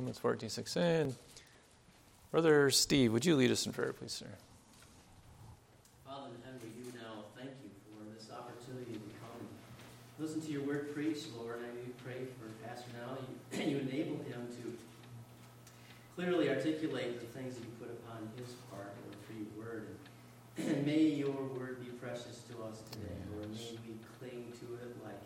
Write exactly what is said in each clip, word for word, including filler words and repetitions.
Romans fourteen, sixteen. Brother Steve, would you lead us in prayer, please, sir? Father in heaven, we do now thank you for this opportunity to come and listen to your word preached, Lord. I do pray for Pastor now. You, you enable him to clearly articulate the things that you put upon his part, Lord, through your word. And, and may your word be precious to us today, Lord. May we cling to it like,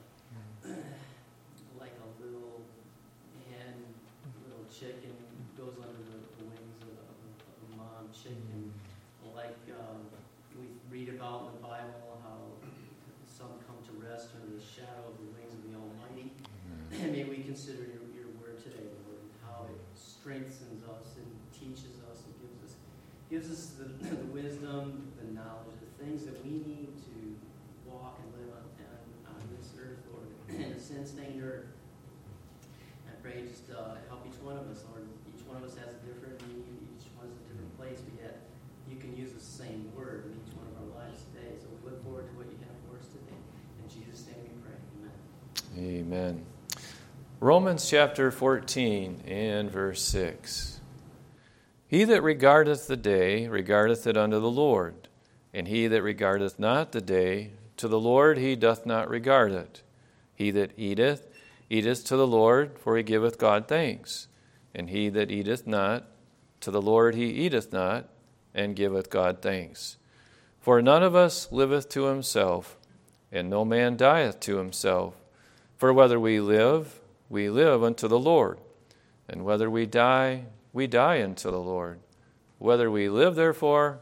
like a little hen, little chicken goes under the, the wings of a, of a mom chicken. Like um, we read about in the Bible how some come to rest under the shadow of the wings of the Almighty. Mm-hmm. And may we consider your, your word today, Lord, and how it strengthens us and teaches us and gives us gives us the, the wisdom, the knowledge, the things that we need to walk and live on, on, on this earth, Lord, in a sin-stained earth. I pray just uh, help each one of us, Lord. Each one of us has a different need, each one is a different place, but yet you can use the same word in each one of our lives today. So we look forward to what you have for us today. In Jesus' name we pray. Amen. Amen. Romans chapter fourteen and verse six. He that regardeth the day regardeth it unto the Lord, and he that regardeth not the day, to the Lord he doth not regard it. He that eateth, eateth to the Lord, for he giveth God thanks. And he that eateth not, to the Lord he eateth not, and giveth God thanks. For none of us liveth to himself, and no man dieth to himself. For whether we live, we live unto the Lord, and whether we die, we die unto the Lord. Whether we live, therefore,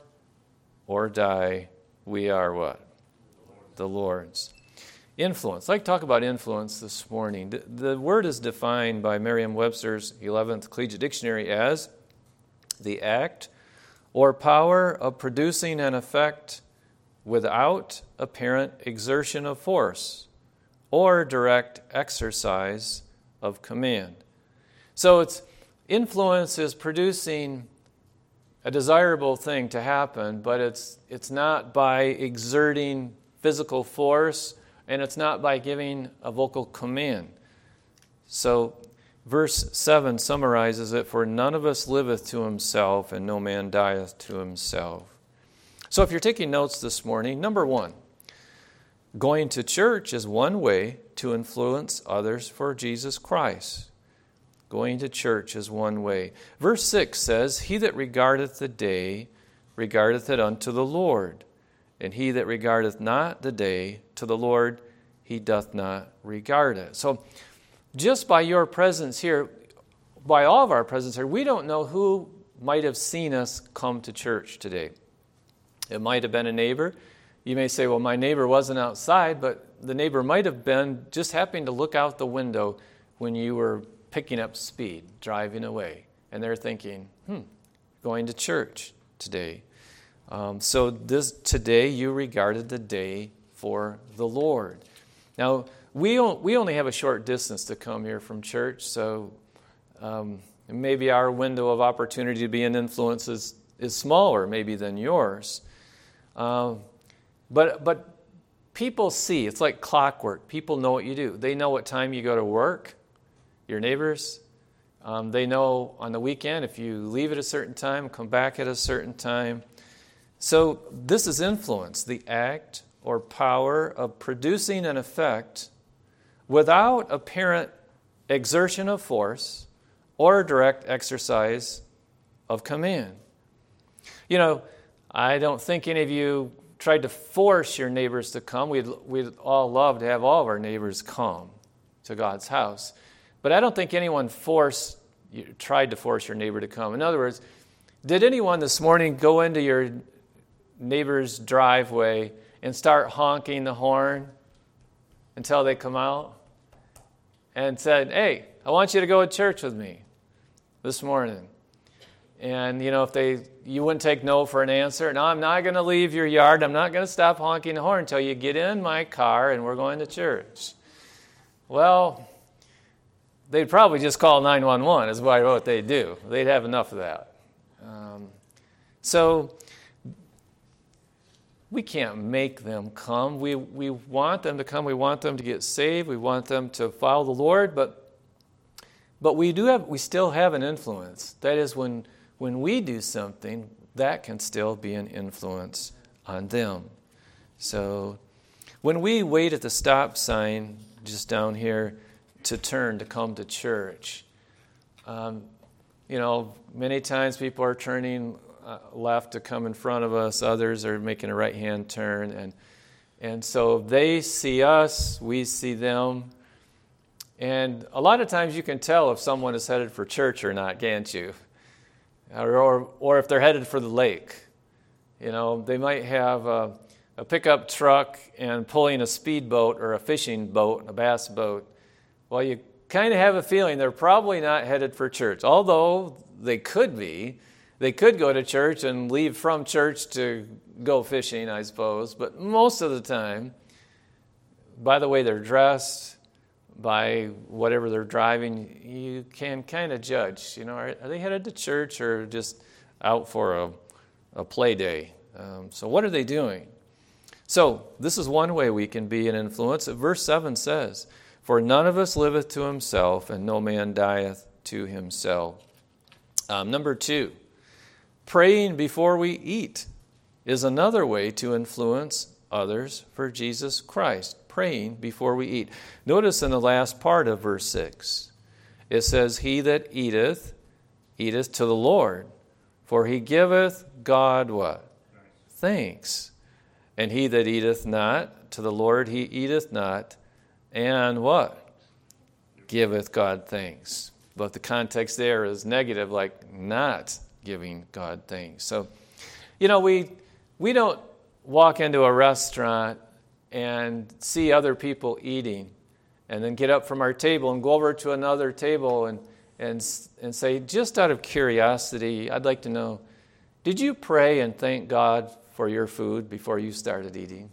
or die, we are what? The Lord's. Influence. I'd like to talk about influence this morning. The, the word is defined by Merriam-Webster's eleventh Collegiate Dictionary as the act or power of producing an effect without apparent exertion of force or direct exercise of command. So it's influence is producing a desirable thing to happen, but it's it's not by exerting physical force, and it's not by giving a vocal command. So verse seven summarizes it, for none of us liveth to himself, and no man dieth to himself. So if you're taking notes this morning, number one, going to church is one way to influence others for Jesus Christ. Going to church is one way. Verse six says, he that regardeth the day regardeth it unto the Lord, and he that regardeth not the day to the Lord, he doth not regard it. So just by your presence here, by all of our presence here, we don't know who might have seen us come to church today. It might have been a neighbor. You may say, well, my neighbor wasn't outside, but the neighbor might have been just happening to look out the window when you were picking up speed, driving away. And they're thinking, hmm, going to church today. Um, so this today you regarded the day for the Lord. Now, we don't, we only have a short distance to come here from church, so um, maybe our window of opportunity to be an influence is, is smaller maybe than yours. Um, but but people see, it's like clockwork. People know what you do. They know what time you go to work, your neighbors. Um, they know on the weekend if you leave at a certain time, come back at a certain time. So this is influence, the act or power of producing an effect without apparent exertion of force or direct exercise of command. You know, I don't think any of you tried to force your neighbors to come. We'd, we'd all love to have all of our neighbors come to God's house. But I don't think anyone forced, you tried to force your neighbor to come. In other words, did anyone this morning go into your neighbor's driveway and start honking the horn until they come out and said, hey, I want you to go to church with me this morning? And, you know, if they, you wouldn't take no for an answer. No, I'm not going to leave your yard. I'm not going to stop honking the horn until you get in my car and we're going to church. Well, they'd probably just call nine one one is what they'd do. They'd have enough of that. Um, so we can't make them come. We we want them to come. We want them to get saved. We want them to follow the Lord. But But we do have, we still have an influence. That is, when when we do something, that can still be an influence on them. So when we wait at the stop sign just down here to turn to come to church, um, you know, many times people are turning uh, left to come in front of us. Others are making a right-hand turn. And, and so they see us, we see them. And a lot of times you can tell if someone is headed for church or not, can't you? Or, or, or if they're headed for the lake. You know, they might have a, a pickup truck and pulling a speedboat or a fishing boat, a bass boat. Well, you kind of have a feeling they're probably not headed for church, although they could be. They could go to church and leave from church to go fishing, I suppose. But most of the time, by the way they're dressed, by whatever they're driving, you can kind of judge. You know, are, are they headed to church or just out for a, a play day? Um, so what are they doing? So this is one way we can be an influence. Verse seven says, "For none of us liveth to himself, and no man dieth to himself." Um, number two, praying before we eat is another way to influence others for Jesus Christ. Praying before we eat. Notice in the last part of verse six, it says, "He that eateth, eateth to the Lord, for he giveth God" what? Thanks. "And he that eateth not to the Lord, he eateth not, and" what? "Giveth God thanks." But the context there is negative, like not giving God thanks. So, you know, we we don't walk into a restaurant and see other people eating and then get up from our table and go over to another table and and and say, just out of curiosity, I'd like to know, did you pray and thank God for your food before you started eating?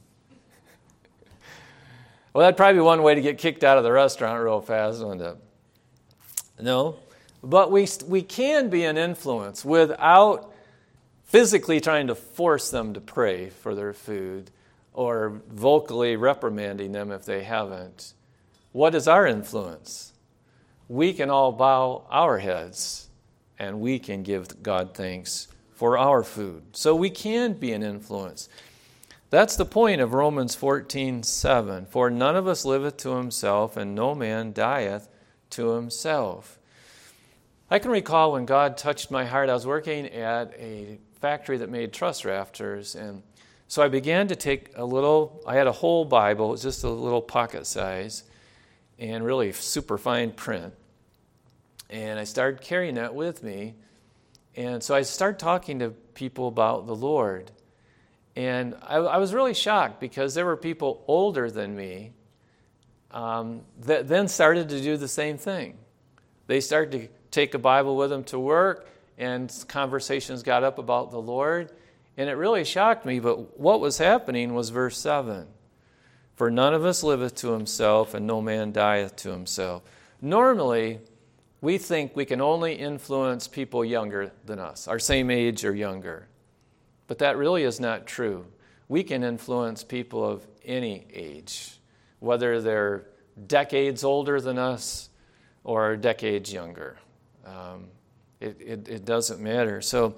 Well, that'd probably be one way to get kicked out of the restaurant real fast, wouldn't it? No, but we we can be an influence without physically trying to force them to pray for their food or vocally reprimanding them if they haven't. What is our influence? We can all bow our heads and we can give God thanks for our food. So we can be an influence. That's the point of Romans fourteen seven. "For none of us liveth to himself, and no man dieth to himself." I can recall when God touched my heart. I was working at a factory that made truss rafters, and so I began to take a little, I had a whole Bible, it was just a little pocket size, and really super fine print. And I started carrying that with me. And so I started talking to people about the Lord. And I, I was really shocked because there were people older than me um, that then started to do the same thing. They started to take a Bible with them to work, and conversations got up about the Lord. And it really shocked me, but what was happening was verse seven. "For none of us liveth to himself, and no man dieth to himself." Normally, we think we can only influence people younger than us, our same age or younger. But that really is not true. We can influence people of any age, whether they're decades older than us or decades younger. Um, it, it, it doesn't matter. So,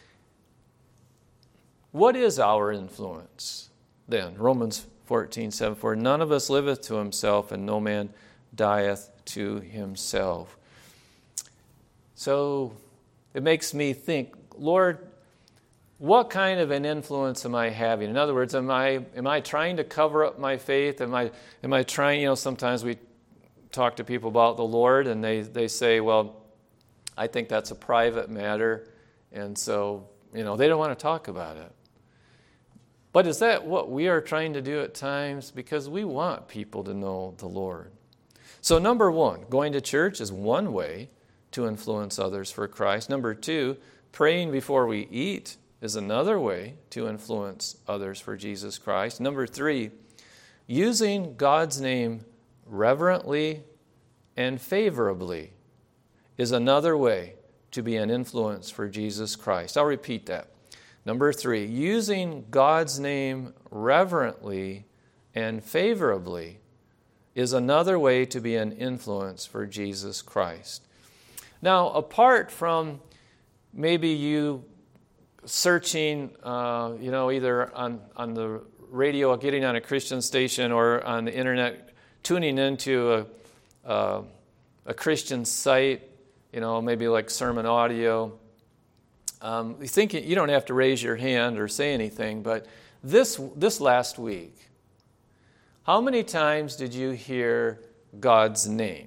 what is our influence then? Romans fourteen seven, "For none of us liveth to himself, and no man dieth to himself." So it makes me think, Lord, what kind of an influence am I having? In other words, am I am I trying to cover up my faith? Am I am I trying, you know, sometimes we talk to people about the Lord and they, they say, well, I think that's a private matter, and so, you know, they don't want to talk about it. But is that what we are trying to do at times? Because we want people to know the Lord. So number one, going to church is one way to influence others for Christ. Number two, praying before we eat is another way to influence others for Jesus Christ. Number three, using God's name reverently and favorably is another way to be an influence for Jesus Christ. I'll repeat that. Number three, using God's name reverently and favorably is another way to be an influence for Jesus Christ. Now, apart from maybe you searching, uh, you know, either on, on the radio, getting on a Christian station, or on the internet, tuning into a, a, a Christian site, you know, maybe like sermon audio, um, you think you don't have to raise your hand or say anything, but this this last week, how many times did you hear God's name?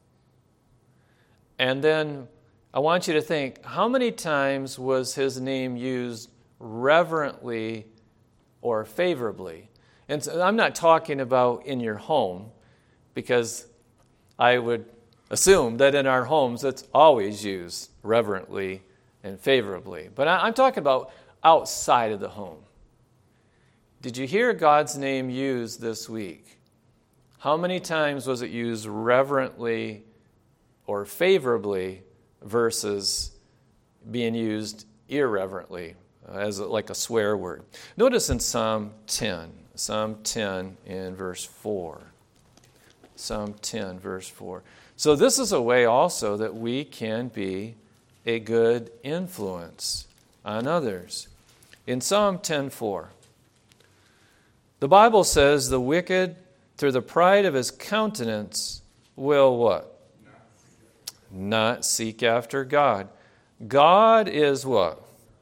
And then I want you to think, how many times was his name used reverently or favorably? And so I'm not talking about in your home, because I would assume that in our homes it's always used reverently and favorably. But I'm talking about outside of the home. Did you hear God's name used this week? How many times was it used reverently or favorably versus being used irreverently as a, like a swear word? Notice in Psalm ten, Psalm ten in verse four. Psalm ten, verse four. So this is a way also that we can be a good influence on others. In Psalm ten four, the Bible says, the wicked, through the pride of his countenance, will what? Not seek after God. God is what?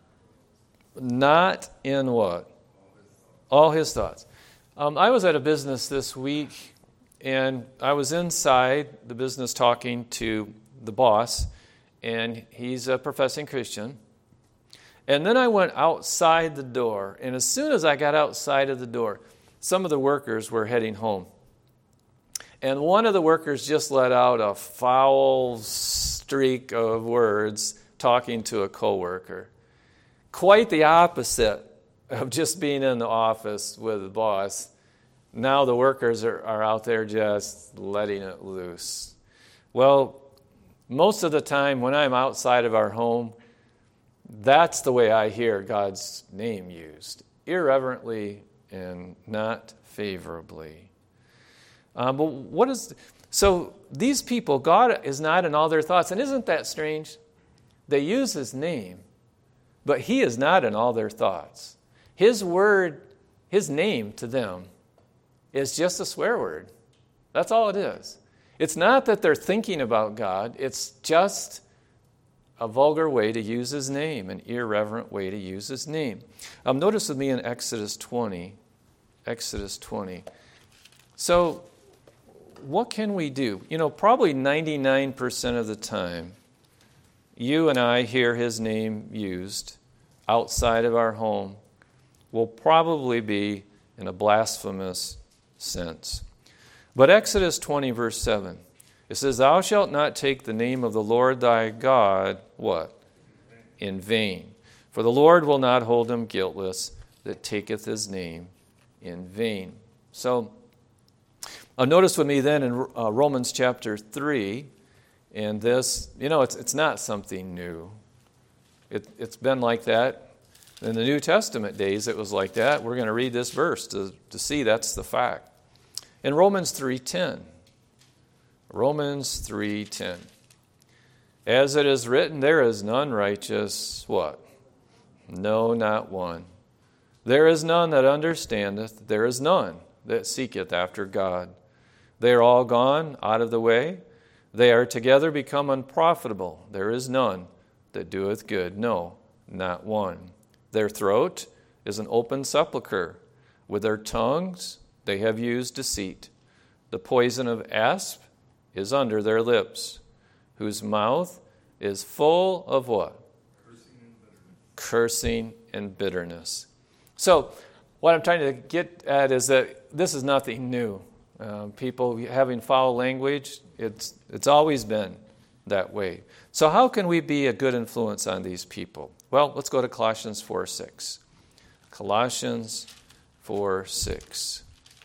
Not in what? All his thoughts. Um, I was at a business this week, and I was inside the business talking to the boss, and he's a professing Christian. And then I went outside the door, and as soon as I got outside of the door, some of the workers were heading home. And one of the workers just let out a foul streak of words talking to a coworker. Quite the opposite of just being in the office with the boss. Now the workers are, are out there just letting it loose. Well, most of the time when I'm outside of our home, that's the way I hear God's name used, irreverently and not favorably. Um, but what is... So these people, God is not in all their thoughts. And isn't that strange? They use his name, but he is not in all their thoughts. His word, his name to them is just a swear word. That's all it is. It's not that they're thinking about God. It's just a vulgar way to use his name, an irreverent way to use his name. Um, notice with me in Exodus twenty. Exodus twenty. So, what can we do? You know, probably ninety-nine percent of the time, you and I hear his name used outside of our home will probably be in a blasphemous sense. But Exodus twenty, verse seven, it says, thou shalt not take the name of the Lord thy God, what? In vain. For the Lord will not hold him guiltless that taketh his name in vain. So, uh, notice with me then in uh, Romans chapter three, and this, you know, it's it's not something new. It, it's been like that. In the New Testament days, it was like that. We're going to read this verse to, to see that's the fact. In Romans three ten, Romans three ten, as it is written, there is none righteous, what? No, not one. There is none that understandeth, there is none that seeketh after God. They are all gone out of the way. They are together become unprofitable. There is none that doeth good, no, not one. Their throat is an open sepulchre. With their tongues they have used deceit. The poison of asp is under their lips, whose mouth is full of what? Cursing and bitterness. Cursing and bitterness. So what I'm trying to get at is that this is nothing new. Uh, people having foul language, it's it's always been that way. So how can we be a good influence on these people? Well, let's go to Colossians four six. Colossians four six.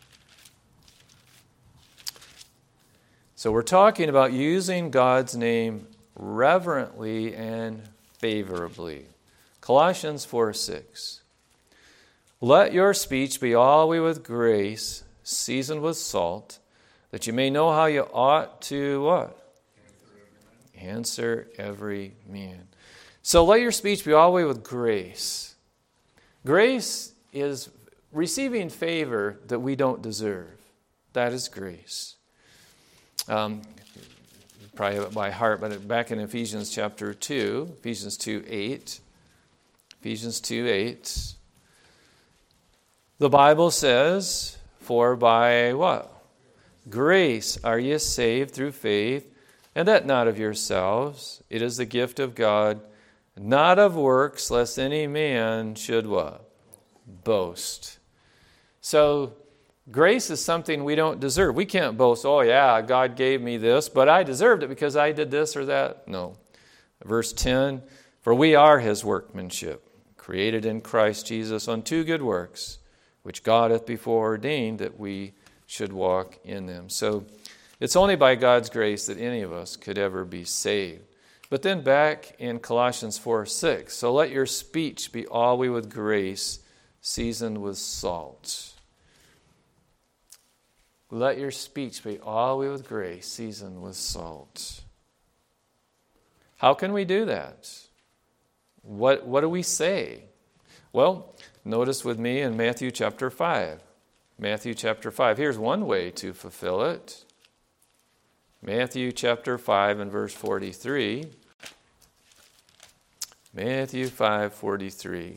So we're talking about using God's name reverently and favorably. Colossians four six. Let your speech be always with grace, seasoned with salt, that you may know how you ought to what? Answer every man. So let your speech be always with grace. Grace is receiving favor that we don't deserve. That is grace. Um, probably have it by heart, but back in Ephesians chapter two, Ephesians two eight, Ephesians two eight, the Bible says, for by what? Grace are ye saved through faith, and that not of yourselves. It is the gift of God, not of works, lest any man should what? Boast. So grace is something we don't deserve. We can't boast, oh yeah, God gave me this, but I deserved it because I did this or that. No. Verse ten, for we are his workmanship, created in Christ Jesus unto good works, which God hath before ordained that we should walk in them. So it's only by God's grace that any of us could ever be saved. But then back in Colossians four six, so let your speech be always with grace, seasoned with salt. Let your speech be always with grace, seasoned with salt. How can we do that? What, what do we say? Well, notice with me in Matthew chapter five. Matthew chapter five. Here's one way to fulfill it. Matthew chapter five and verse forty-three. Matthew five forty-three.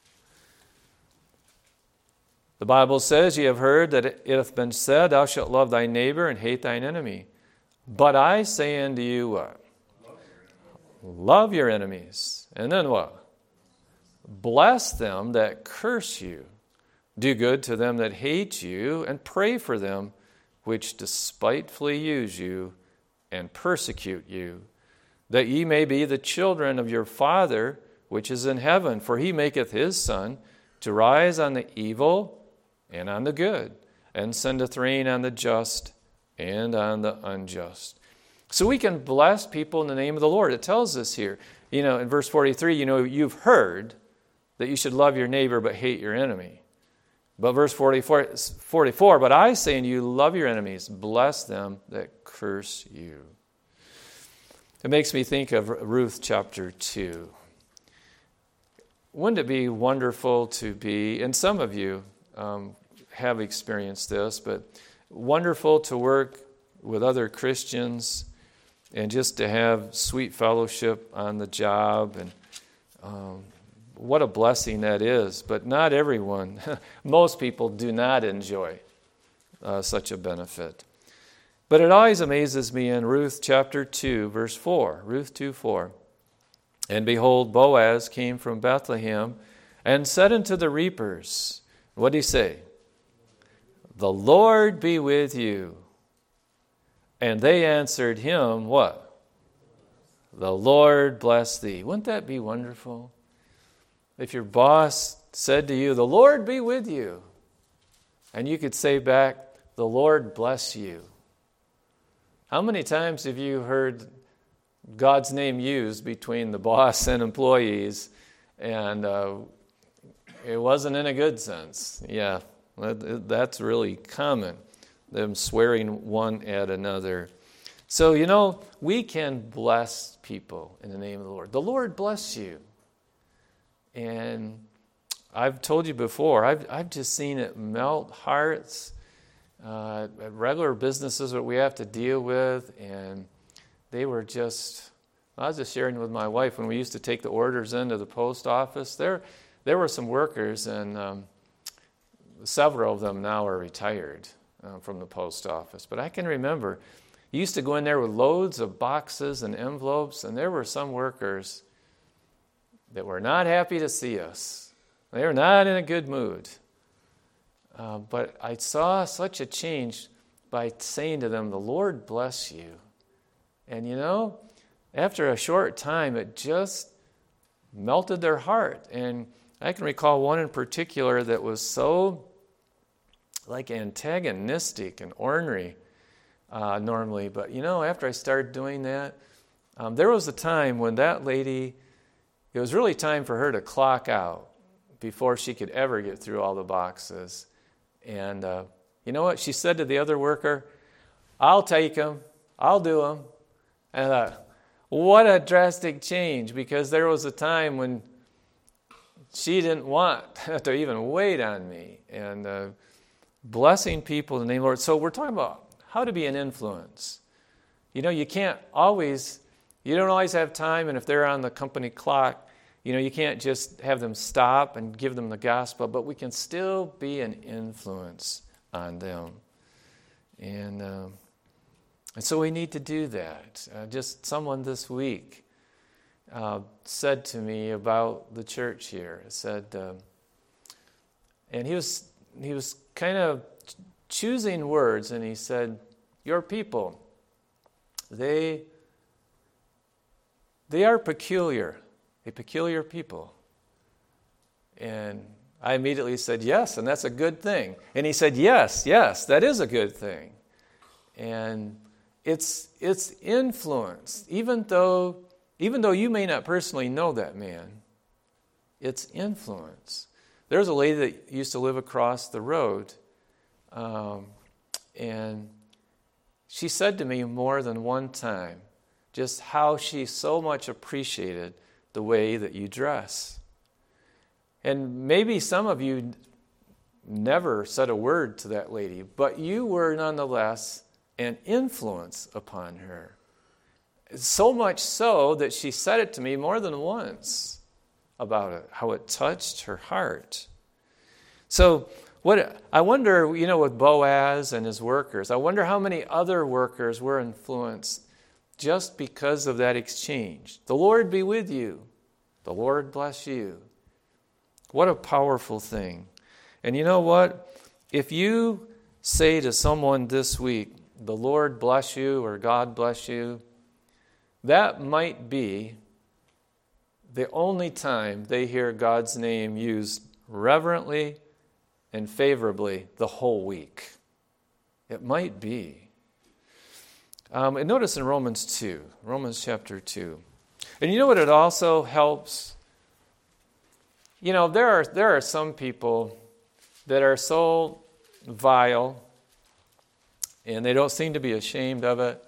The Bible says, ye have heard that it hath been said, thou shalt love thy neighbor and hate thine enemy. But I say unto you what? Love your enemies. And then what? Bless them that curse you. Do good to them that hate you, and pray for them which despitefully use you and persecute you, that ye may be the children of your Father which is in heaven. For he maketh his sun to rise on the evil and on the good, and sendeth rain on the just and on the unjust. So we can bless people in the name of the Lord. It tells us here, you know, in verse forty-three, you know, you've heard that you should love your neighbor but hate your enemy. But verse forty-four, forty-four, but I say unto you, love your enemies, bless them that curse you. It makes me think of Ruth chapter two. Wouldn't it be wonderful to be, and some of you um, have experienced this, but wonderful to work with other Christians and just to have sweet fellowship on the job, and um, what a blessing that is. But not everyone, most people do not enjoy uh, such a benefit. But it always amazes me in Ruth chapter two, verse four, Ruth two four. And behold, Boaz came from Bethlehem and said unto the reapers, what did he say? The Lord be with you. And they answered him, what? The Lord bless thee. Wouldn't that be wonderful? If your boss said to you, the Lord be with you, and you could say back, the Lord bless you. How many times have you heard God's name used between the boss and employees, and uh, it wasn't in a good sense? Yeah, that, that's really common, them swearing one at another. So, you know, we can bless people in the name of the Lord. The Lord bless you. And I've told you before, I've I've just seen it melt hearts uh, at regular businesses that we have to deal with, and they were just, I was just sharing with my wife when we used to take the orders into the post office, there there were some workers, and um, several of them now are retired uh, from the post office. But I can remember, you used to go in there with loads of boxes and envelopes, and there were some workers that were not happy to see us. They were not in a good mood. Uh, but I saw such a change by saying to them, the Lord bless you. And you know, after a short time, it just melted their heart. And I can recall one in particular that was so like antagonistic and ornery uh, normally. But you know, after I started doing that, um, there was a time when that lady, it was really time for her to clock out before she could ever get through all the boxes. And uh, you know what? She said to the other worker, I'll take them. I'll do them. And I thought, what a drastic change, because there was a time when she didn't want to even wait on me. And uh, blessing people in the name of the Lord. So we're talking about how to be an influence. You know, you can't always, you don't always have time, and if they're on the company clock, you know, you can't just have them stop and give them the gospel, but we can still be an influence on them. And, uh, and so we need to do that. Uh, just someone this week uh, said to me about the church here, said, uh, and he was he was kind of choosing words, and he said, your people, they they are peculiar, a peculiar people. And I immediately said, yes, and that's a good thing. And he said, yes, yes, that is a good thing. And it's it's influence, even though even though you may not personally know that man, it's influence. There's a lady that used to live across the road, um, and she said to me more than one time just how she so much appreciated the way that you dress. And maybe some of you never said a word to that lady, but you were nonetheless an influence upon her. So much so that she said it to me more than once about it, how it touched her heart. So what I wonder, you know, with Boaz and his workers, I wonder how many other workers were influenced just because of that exchange. The Lord be with you. The Lord bless you. What a powerful thing. And you know what? If you say to someone this week, the Lord bless you or God bless you, that might be the only time they hear God's name used reverently and favorably the whole week. It might be. Um, and notice in Romans two, Romans chapter two. And you know what it also helps? You know, there are there are some people that are so vile, and they don't seem to be ashamed of it,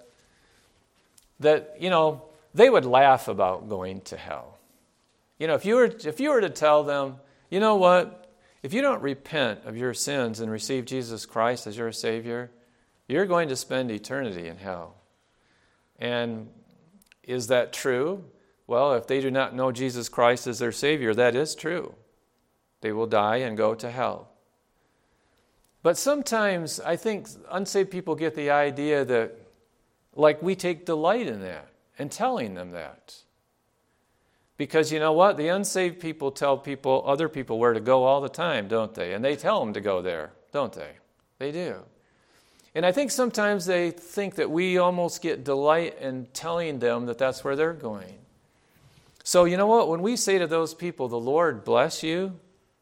that, you know, they would laugh about going to hell. You know, if you were if you were to tell them, you know what, if you don't repent of your sins and receive Jesus Christ as your Savior, you're going to spend eternity in hell. And is that true? Well, if they do not know Jesus Christ as their Savior, that is true. They will die and go to hell. But sometimes I think unsaved people get the idea that, like, we take delight in that and telling them that. Because you know what? The unsaved people tell people, other people where to go all the time, don't they? And they tell them to go there, don't they? They do. And I think sometimes they think that we almost get delight in telling them that that's where they're going. So you know what? When we say to those people, the Lord bless you,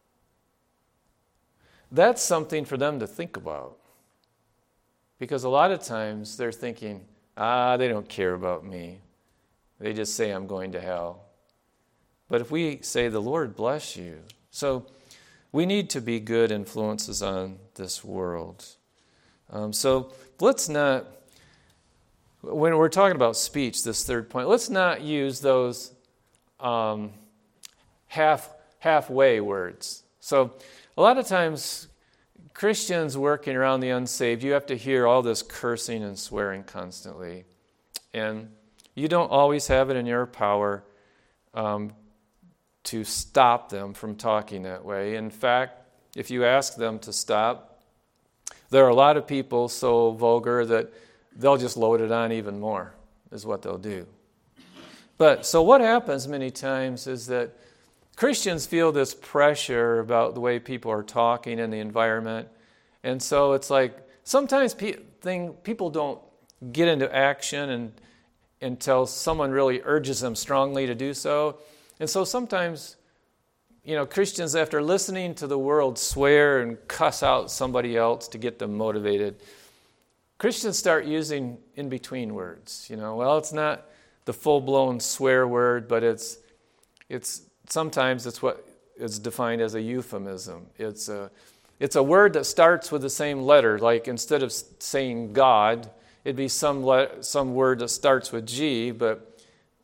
that's something for them to think about. Because a lot of times they're thinking, ah, they don't care about me. They just say I'm going to hell. But if we say, the Lord bless you. So we need to be good influences on this world. Um, so let's not, when we're talking about speech, this third point, let's not use those um, half halfway words. So a lot of times, Christians working around the unsaved, you have to hear all this cursing and swearing constantly. And you don't always have it in your power um, to stop them from talking that way. In fact, if you ask them to stop, there are a lot of people so vulgar that they'll just load it on even more, is what they'll do. But so what happens many times is that Christians feel this pressure about the way people are talking in the environment. And so it's like sometimes pe- thing, people don't get into action and, until someone really urges them strongly to do so. And so sometimes, you know, Christians, after listening to the world swear and cuss out somebody else to get them motivated, Christians start using in-between words. You know, well, it's not the full-blown swear word, but it's it's sometimes it's what is defined as a euphemism. It's a, it's a word that starts with the same letter. Like instead of saying God, it'd be some le- some word that starts with G, but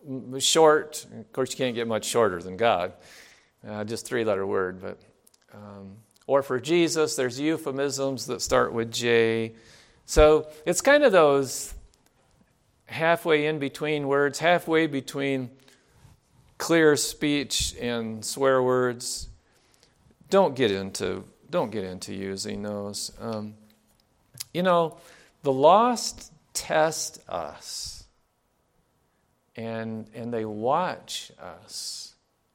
short. Of course, you can't get much shorter than God. Uh, just three-letter word. But um, or for Jesus, there's euphemisms that start with J. So it's kind of those halfway in between words, halfway between clear speech and swear words. Don't get into don't get into using those. Um, you know, the lost test us, and and they watch us.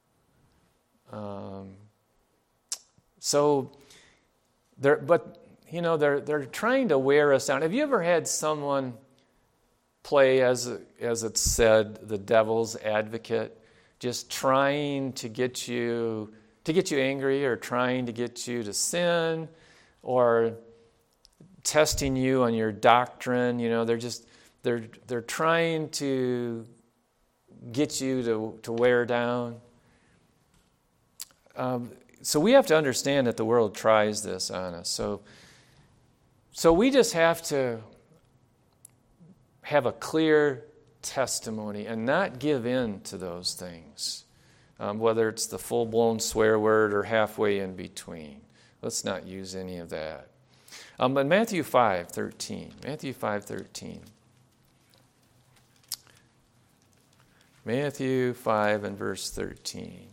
Um, so they're but you know they're they're trying to wear us down. Have you ever had someone play, as as it's said, the devil's advocate, just trying to get you to get you angry, or trying to get you to sin, or testing you on your doctrine? You know, they're just they're they're trying to get you to, to wear down. Um, so we have to understand that the world tries this on us. So so we just have to have a clear testimony and not give in to those things, um, whether it's the full-blown swear word or halfway in between. Let's not use any of that. Um, but Matthew five thirteen, Matthew five thirteen, Matthew five and verse thirteen.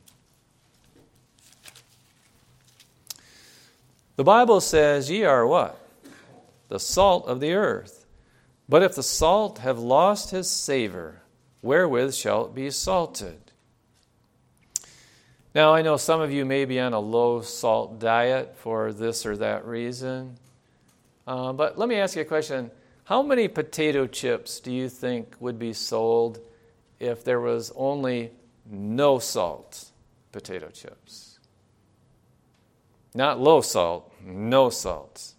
The Bible says, "Ye are what? The salt of the earth. But if the salt have lost his savor, wherewith shall it be salted?" Now, I know some of you may be on a low-salt diet for this or that reason. Uh, but let me ask you a question. How many potato chips do you think would be sold if there was only no salt potato chips? Not low salt, no salt.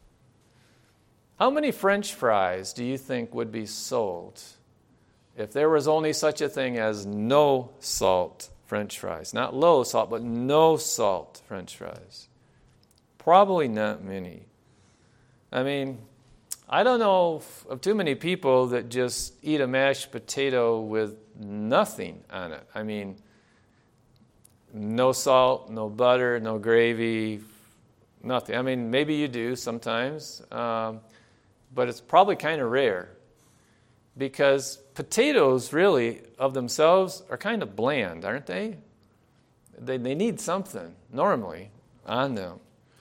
How many French fries do you think would be sold if there was only such a thing as no salt French fries? Not low salt, but no salt French fries. Probably not many. I mean, I don't know of too many people that just eat a mashed potato with nothing on it. I mean, no salt, no butter, no gravy, nothing. I mean, maybe you do sometimes, um, but it's probably kind of rare, because potatoes really of themselves are kind of bland, aren't they? They, they need something normally on them.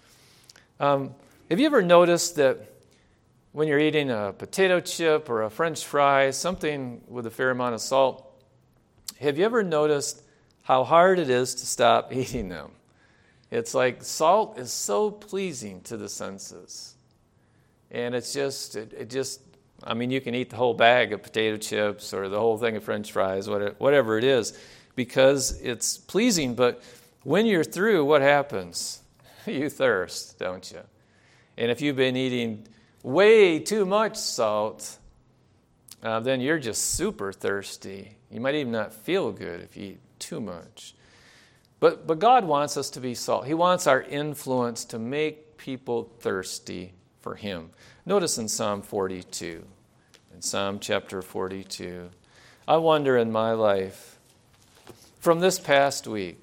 Um, have you ever noticed that when you're eating a potato chip or a French fry, something with a fair amount of salt, have you ever noticed how hard it is to stop eating them? It's like salt is so pleasing to the senses. And it's just, it, it just, I mean, you can eat the whole bag of potato chips or the whole thing of French fries, whatever it is, because it's pleasing. But when you're through, what happens? You thirst, don't you? And if you've been eating way too much salt, uh, then you're just super thirsty. You might even not feel good if you eat too much. But but God wants us to be salt. He wants our influence to make people thirsty for Him. Notice in Psalm forty-two, in Psalm chapter forty-two, I wonder in my life, from this past week,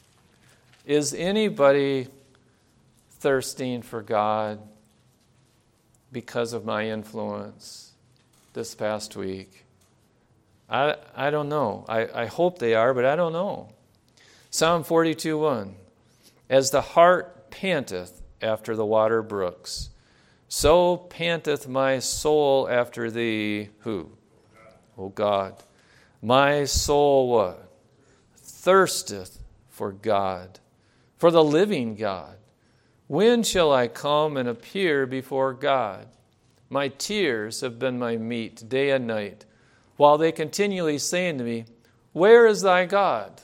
is anybody thirsting for God because of my influence this past week? I I don't know. I, I hope they are, but I don't know. Psalm forty-two one, "As the hart panteth after the water brooks, so panteth my soul after thee." Who? O God. My soul what? Thirsteth for God, for the living God. When shall I come and appear before God? My tears have been my meat day and night, while they continually say unto me, Where is thy God?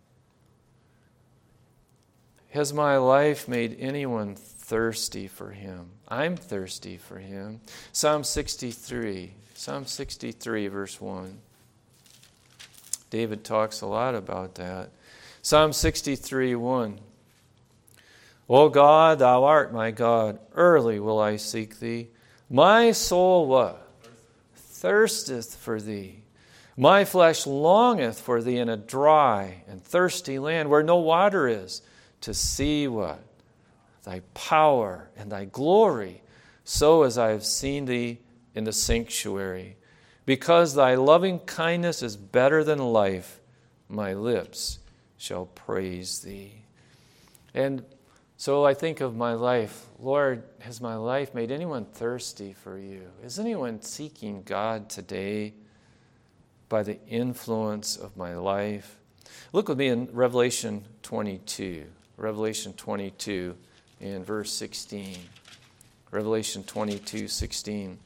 Has my life made anyone thirsty for Him? I'm thirsty for Him. Psalm sixty-three, Psalm sixty-three, verse one. David talks a lot about that. Psalm sixty-three, one. O God, thou art my God, early will I seek thee. My soul what? Thirsteth for thee. My flesh longeth for thee in a dry and thirsty land where no water is, to see what? Thy power and thy glory, so as I have seen thee in the sanctuary. Because thy loving kindness is better than life, my lips shall praise thee. And so I think of my life. Lord, has my life made anyone thirsty for you? Is anyone seeking God today by the influence of my life? Look with me in Revelation twenty-two. Revelation twenty-two in verse sixteen. Revelation twenty-two, sixteen.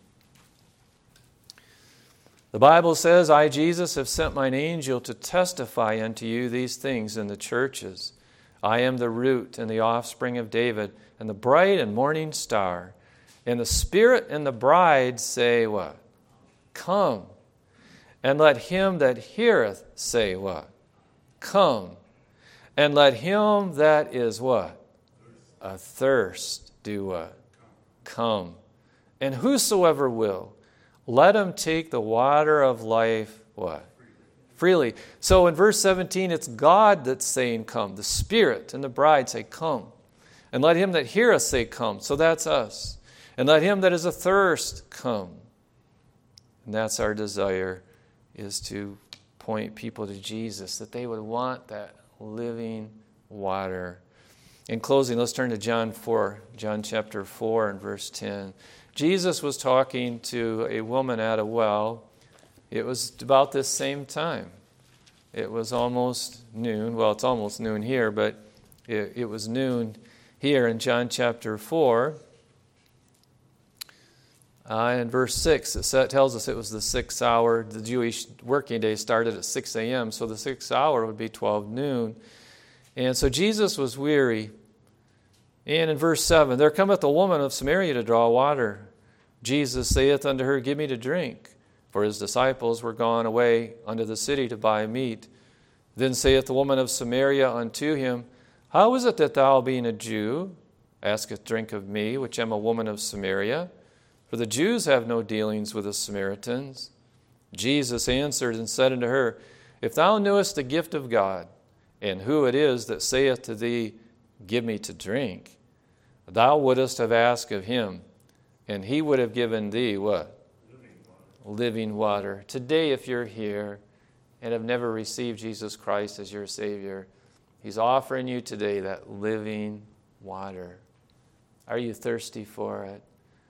The Bible says, I, Jesus, have sent mine angel to testify unto you these things in the churches. I am the root and the offspring of David, and the bright and morning star. And the Spirit and the bride say what? Come. And let him that heareth say what? Come. And let him that is what? Athirst do what? Come. And whosoever will, let him take the water of life, what? Freely. So in verse seventeen, it's God that's saying come. The Spirit and the bride say come. And let him that heareth say come. So that's us. And let him that is athirst come. And that's our desire, is to point people to Jesus, that they would want that living water. In closing, let's turn to John four, John chapter four and verse ten. Jesus was talking to a woman at a well. It was about this same time. It was almost noon. Well, it's almost noon here, but it, it was noon here in John chapter four. Uh, in verse six, it tells us it was the sixth hour. The Jewish working day started at six a.m., so the sixth hour would be twelve noon. And so Jesus was weary. And in verse seven, there cometh a woman of Samaria to draw water. Jesus saith unto her, Give me to drink. For his disciples were gone away unto the city to buy meat. Then saith the woman of Samaria unto him, How is it that thou, being a Jew, asketh drink of me, which am a woman of Samaria? For the Jews have no dealings with the Samaritans. Jesus answered and said unto her, If thou knewest the gift of God, and who it is that saith to thee, Give me to drink, thou wouldest have asked of him, and he would have given thee what? Living water. Living water. Today, if you're here and have never received Jesus Christ as your Savior, he's offering you today that living water. Are you thirsty for it?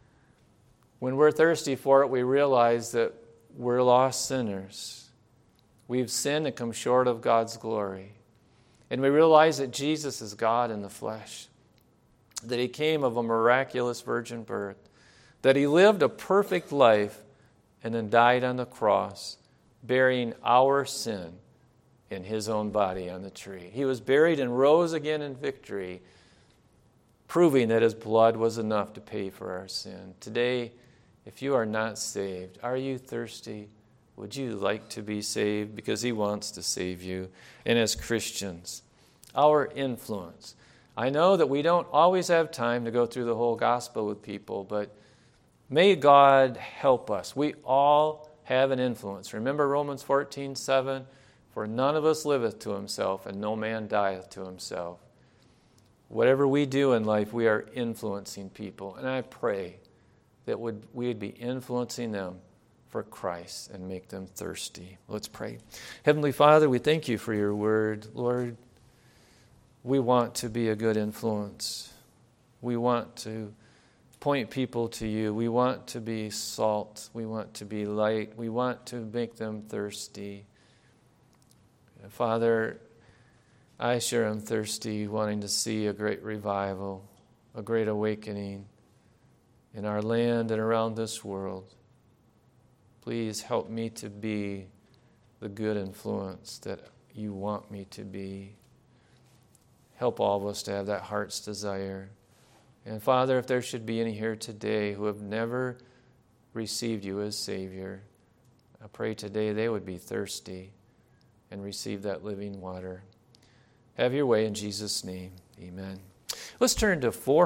When we're thirsty for it, we realize that we're lost sinners. We've sinned and come short of God's glory. And we realize that Jesus is God in the flesh, that he came of a miraculous virgin birth, that he lived a perfect life and then died on the cross, bearing our sin in his own body on the tree. He was buried and rose again in victory, proving that his blood was enough to pay for our sin. Today, if you are not saved, are you thirsty? Would you like to be saved? Because he wants to save you. And as Christians, our influence. I know that we don't always have time to go through the whole gospel with people, but may God help us. We all have an influence. Remember Romans fourteen seven? For none of us liveth to himself, and no man dieth to himself. Whatever we do in life, we are influencing people. And I pray that would we would be influencing them for Christ and make them thirsty. Let's pray. Heavenly Father, we thank you for your word. Lord, we want to be a good influence. We want to point people to you. We want to be salt. We want to be light. We want to make them thirsty. Father, I sure am thirsty, wanting to see a great revival, a great awakening in our land and around this world. Please help me to be the good influence that you want me to be. Help all of us to have that heart's desire. And Father, if there should be any here today who have never received you as Savior, I pray today they would be thirsty and receive that living water. Have your way in Jesus' name. Amen. Let's turn to four.